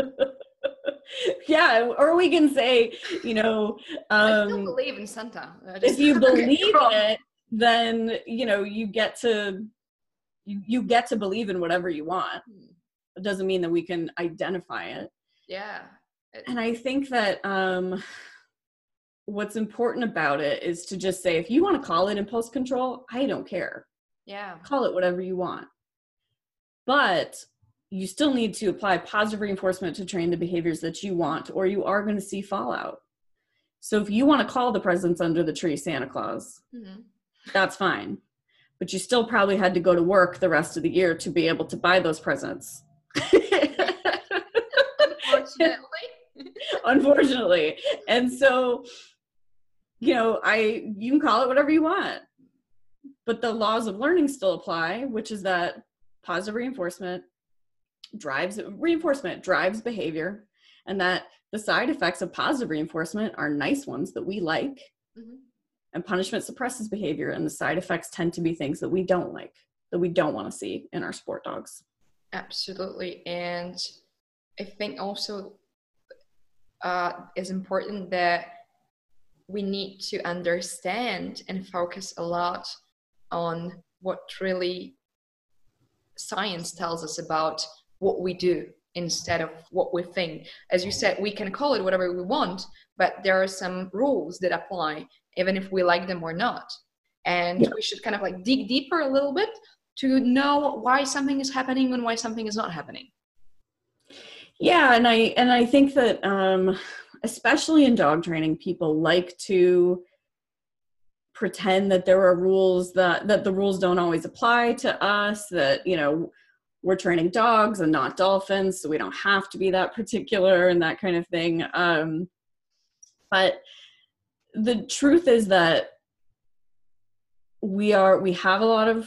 Yeah, or we can say, you know, um, I still believe in Santa. Just, if you believe in it, then, you know, you get to, you, you get to believe in whatever you want. It doesn't mean that we can identify it. Yeah. It, and I think that um, what's important about it is to just say, if you want to call it impulse control, I don't care. Yeah. Call it whatever you want. But you still need to apply positive reinforcement to train the behaviors that you want, or you are going to see fallout. So if you want to call the presents under the tree Santa Claus, mm-hmm. that's fine. But you still probably had to go to work the rest of the year to be able to buy those presents. Unfortunately. Unfortunately. And so, you know, I, you can call it whatever you want, but the laws of learning still apply, which is that positive reinforcement drives reinforcement drives behavior, and that the side effects of positive reinforcement are nice ones that we like, mm-hmm. and punishment suppresses behavior, and the side effects tend to be things that we don't like, that we don't want to see in our sport dogs. Absolutely. And I think also uh, it's important that we need to understand and focus a lot on what really science tells us about what we do instead of what we think. As you said, we can call it whatever we want, but there are some rules that apply, even if we like them or not. And yeah. we should kind of like dig deeper a little bit to know why something is happening and why something is not happening. Yeah, and I and I think that um, especially in dog training, people like to pretend that there are rules that that the rules don't always apply to us, that, you know, we're training dogs and not dolphins, so we don't have to be that particular and that kind of thing. Um, but the truth is that we are, we have a lot of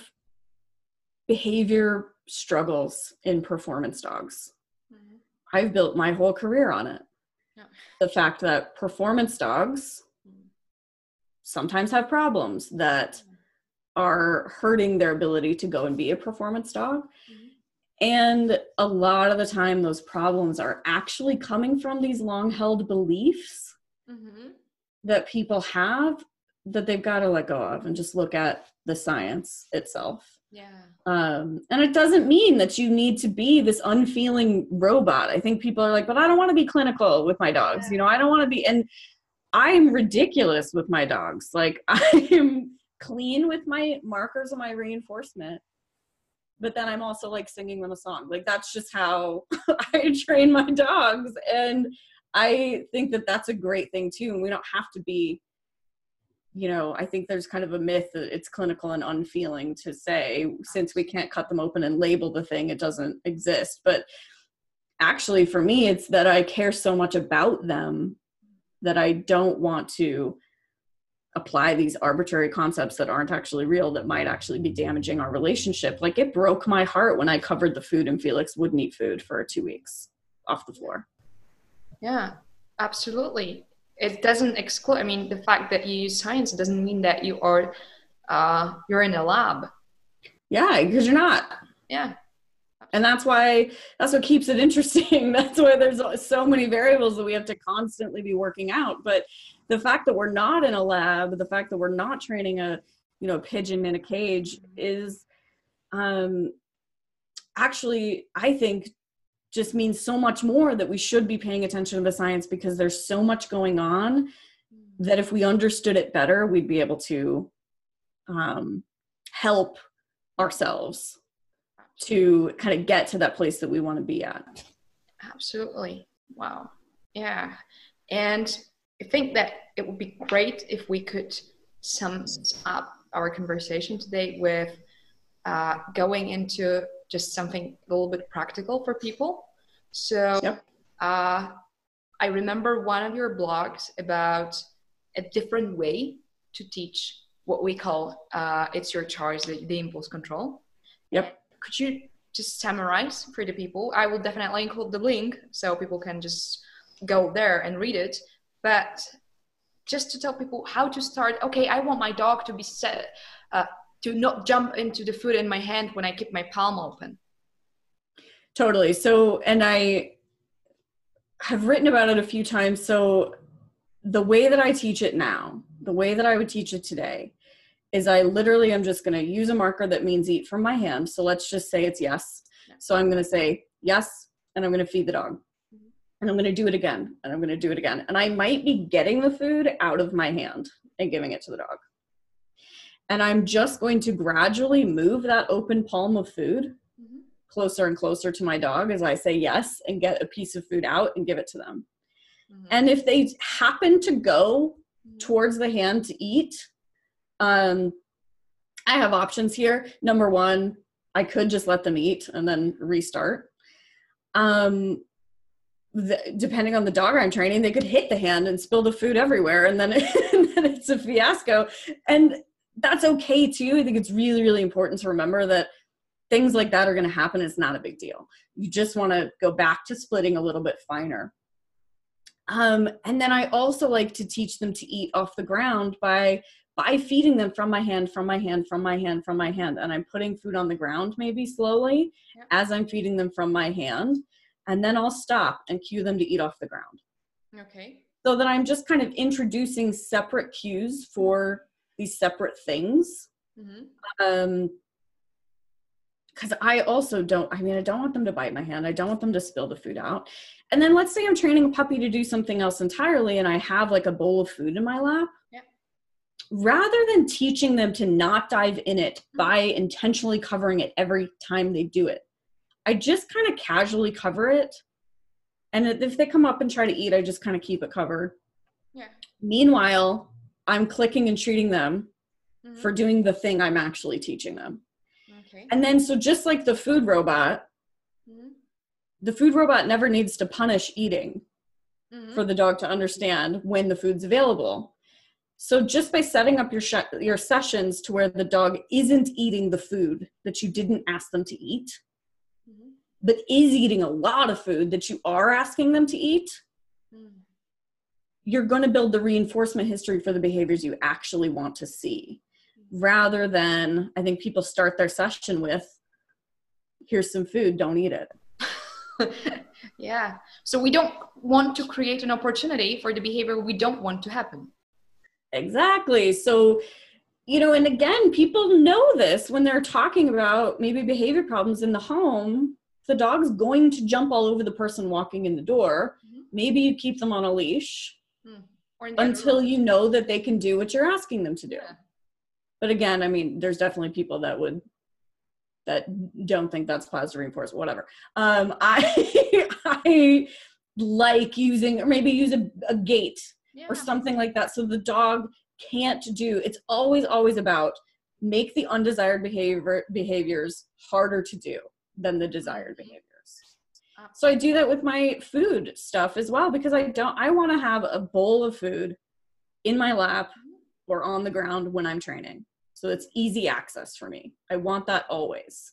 behavior struggles in performance dogs. Mm-hmm. I've built my whole career on it. Yeah. The fact that performance dogs mm-hmm. sometimes have problems that mm-hmm. are hurting their ability to go and be a performance dog. Mm-hmm. And a lot of the time, those problems are actually coming from these long-held beliefs mm-hmm. that people have that they've got to let go of and just look at the science itself. Yeah. Um, and it doesn't mean that you need to be this unfeeling robot. I think people are like, but I don't want to be clinical with my dogs. Yeah. You know, I don't want to be, and I'm ridiculous with my dogs. Like, I am clean with my markers and my reinforcement. But then I'm also like singing them a song. Like, that's just how I train my dogs. And I think that that's a great thing too. And we don't have to be, you know, I think there's kind of a myth that it's clinical and unfeeling to say, since we can't cut them open and label the thing, it doesn't exist. But actually for me, it's that I care so much about them that I don't want to apply these arbitrary concepts that aren't actually real, that might actually be damaging our relationship. Like, it broke my heart when I covered the food and Felix wouldn't eat food for two weeks off the floor. Yeah, absolutely. It doesn't exclude, I mean, the fact that you use science doesn't mean that you are, uh, you're in a lab. Yeah, because you're not. Yeah. And that's why, that's what keeps it interesting. That's why there's so many variables that we have to constantly be working out. But the fact that we're not in a lab, the fact that we're not training a, you know, pigeon in a cage is um, actually, I think, just means so much more that we should be paying attention to the science, because there's so much going on that if we understood it better, we'd be able to um, help ourselves to kind of get to that place that we want to be at. Absolutely. Wow. Yeah. And I think that it would be great if we could sum up our conversation today with uh, going into just something a little bit practical for people. So yep. uh, I remember one of your blogs about a different way to teach what we call uh, it's your choice, the, the impulse control. Yep. Could you just summarize for the people? I will definitely include the link so people can just go there and read it. But just to tell people how to start. Okay, I want my dog to be set, uh, to not jump into the food in my hand when I keep my palm open. Totally. So, and I have written about it a few times. So the way that I teach it now, the way that I would teach it today, is I literally am just going to use a marker that means eat from my hand. So let's just say it's yes. So I'm going to say yes, and I'm going to feed the dog. And I'm going to do it again, and I'm going to do it again. And I might be getting the food out of my hand and giving it to the dog. And I'm just going to gradually move that open palm of food mm-hmm. closer and closer to my dog as I say yes and get a piece of food out and give it to them. Mm-hmm. And if they happen to go mm-hmm. towards the hand to eat, um, I have options here. Number one, I could just let them eat and then restart. Um, The, depending on the dog I'm training, they could hit the hand and spill the food everywhere, and then, and then it's a fiasco. And that's okay too. I think it's really, really important to remember that things like that are going to happen. It's not a big deal. You just want to go back to splitting a little bit finer. Um, and then I also like to teach them to eat off the ground by by feeding them from my hand, from my hand, from my hand, from my hand. And I'm putting food on the ground maybe slowly yep. as I'm feeding them from my hand. And then I'll stop and cue them to eat off the ground. Okay. So that I'm just kind of introducing separate cues for these separate things. Mm-hmm. Um, because I also don't, I mean, I don't want them to bite my hand. I don't want them to spill the food out. And then let's say I'm training a puppy to do something else entirely, and I have like a bowl of food in my lap. Yeah. Rather than teaching them to not dive in it mm-hmm. by intentionally covering it every time they do it, I just kind of casually cover it. And if they come up and try to eat, I just kind of keep it covered. Yeah. Meanwhile, I'm clicking and treating them mm-hmm. for doing the thing I'm actually teaching them. Okay. And then, so just like the food robot, mm-hmm. the food robot never needs to punish eating mm-hmm. for the dog to understand when the food's available. So just by setting up your sh- your sessions to where the dog isn't eating the food that you didn't ask them to eat, mm-hmm. but is eating a lot of food that you are asking them to eat, mm. you're going to build the reinforcement history for the behaviors you actually want to see. Mm. Rather than, I think people start their session with, here's some food, don't eat it. Yeah. So we don't want to create an opportunity for the behavior we don't want to happen. Exactly. So, you know, and again, people know this when they're talking about maybe behavior problems in the home. The dog's going to jump all over the person walking in the door. Mm-hmm. Maybe you keep them on a leash mm. or until you know that they can do what you're asking them to do. Yeah. But again, I mean, there's definitely people that would, that don't think that's positive reinforcement, whatever. Um, I, I like using, or maybe use a, a gate yeah. or something like that. So the dog can't do, it's always, always about make the undesired behavior behaviors harder to do than the desired behaviors. So I do that with my food stuff as well, because I don't, I want to have a bowl of food in my lap or on the ground when I'm training. So it's easy access for me. I want that always.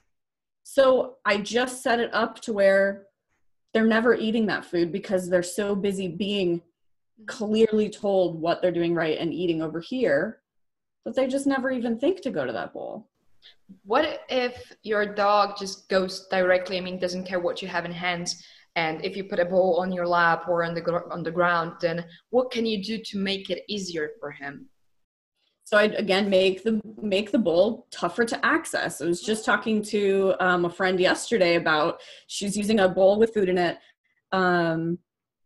So I just set it up to where they're never eating that food because they're so busy being clearly told what they're doing right and eating over here that they just never even think to go to that bowl. What if your dog just goes directly, I mean, doesn't care what you have in hands, and if you put a bowl on your lap or on the gr- on the ground, then what can you do to make it easier for him? So I'd, again, make the make the bowl tougher to access. I was just talking to um, a friend yesterday about, she's using a bowl with food in it um,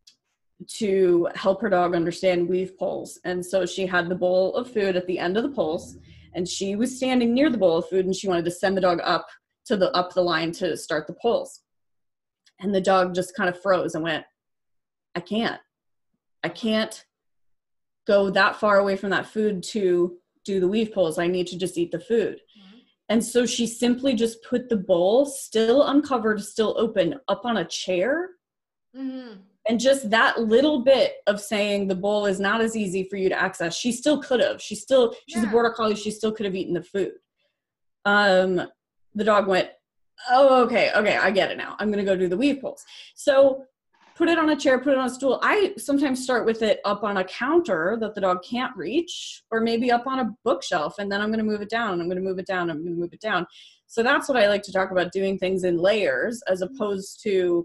to help her dog understand weave pulls. And so she had the bowl of food at the end of the pulls, and she was standing near the bowl of food, and she wanted to send the dog up to the up the line to start the pulls. And the dog just kind of froze and went, I can't. I can't go that far away from that food to do the weave pulls. I need to just eat the food. Mm-hmm. And so she simply just put the bowl, still uncovered, still open, up on a chair. Mm-hmm. And just that little bit of saying the bowl is not as easy for you to access. She still could have. She still, she's yeah. a border collie. She still could have eaten the food. Um, the dog went, oh, okay, okay, I get it now. I'm going to go do the weave pulls. So put it on a chair, put it on a stool. I sometimes start with it up on a counter that the dog can't reach, or maybe up on a bookshelf, and then I'm going to move it down, and I'm going to move it down, and I'm going to move it down. So that's what I like to talk about, doing things in layers as opposed to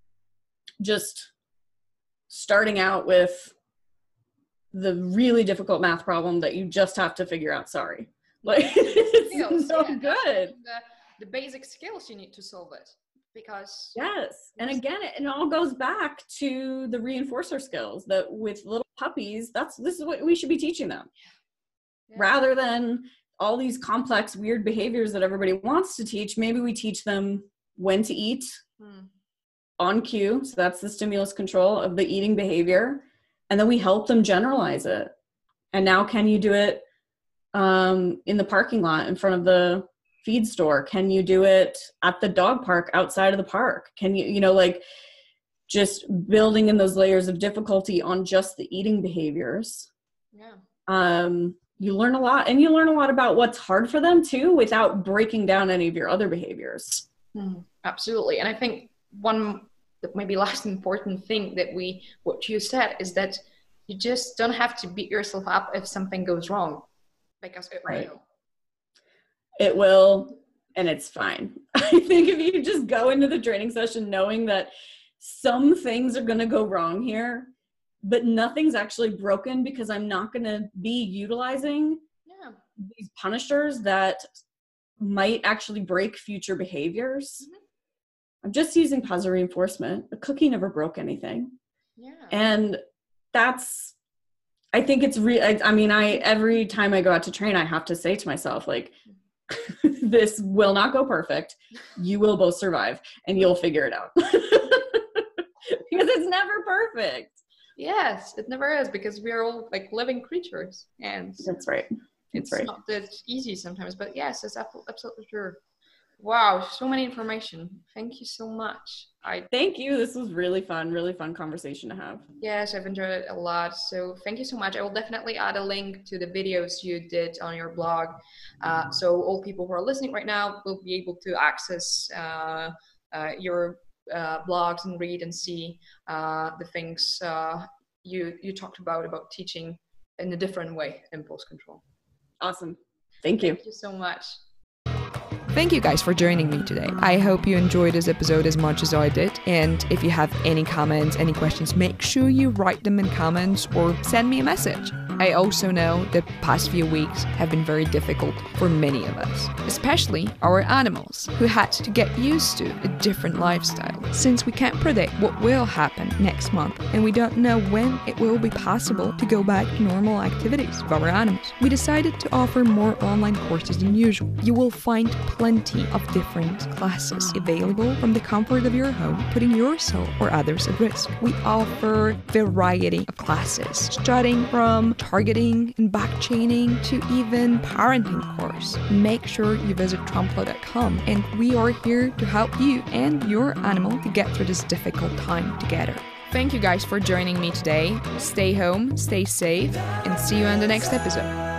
just starting out with the really difficult math problem that you just have to figure out. Sorry. Like, it's skills, so yeah, good. The, the basic skills you need to solve it. Because yes, and again, it, it all goes back to the reinforcer skills that with little puppies, that's this is what we should be teaching them, yeah. Rather than all these complex, weird behaviors that everybody wants to teach. Maybe we teach them when to eat hmm. on cue. So that's the stimulus control of the eating behavior, and then we help them generalize it. And now, can you do it um, in the parking lot in front of the feed store? Can you do it at the dog park outside of the park? Can you, you know, like just building in those layers of difficulty on just the eating behaviors. Yeah. Um, you learn a lot, and you learn a lot about what's hard for them too, without breaking down any of your other behaviors. Mm, absolutely. And I think one maybe last important thing that we, what you said, is that you just don't have to beat yourself up if something goes wrong, because it right. will. It will, and it's fine. I think if you just go into the training session knowing that some things are going to go wrong here, but nothing's actually broken, because I'm not going to be utilizing yeah. these punishers that might actually break future behaviors. Mm-hmm. I'm just using positive reinforcement. The cookie never broke anything. Yeah. And that's, I think it's real. I, I mean, I, every time I go out to train, I have to say to myself, like, this will not go perfect. You will both survive, and you'll figure it out. Because it's never perfect. Yes, it never is, because we are all like living creatures, and that's right. That's it's right. not that easy sometimes, but yes, it's absolutely true. Wow, so many information. Thank you so much. I thank you. This was really fun, really fun conversation to have. Yes, I've enjoyed it a lot. So thank you so much. I will definitely add a link to the videos you did on your blog. Uh, so all people who are listening right now will be able to access uh, uh, your uh, blogs and read and see uh, the things uh, you you talked about, about teaching in a different way, impulse control. Awesome. Thank you. Thank you so much. Thank you guys for joining me today. I hope you enjoyed this episode as much as I did. And if you have any comments, any questions, make sure you write them in comments or send me a message. I also know the past few weeks have been very difficult for many of us, especially our animals, who had to get used to a different lifestyle. Since we can't predict what will happen next month, and we don't know when it will be possible to go back to normal activities with our animals, we decided to offer more online courses than usual. You will find plenty of different classes available from the comfort of your home, putting yourself or others at risk. We offer variety of classes, starting from targeting and back chaining to even parenting course. Make sure you visit Trumplo dot com, and we are here to help you and your animal to get through this difficult time together. Thank you guys for joining me today. Stay home, stay safe, and see you on the next episode.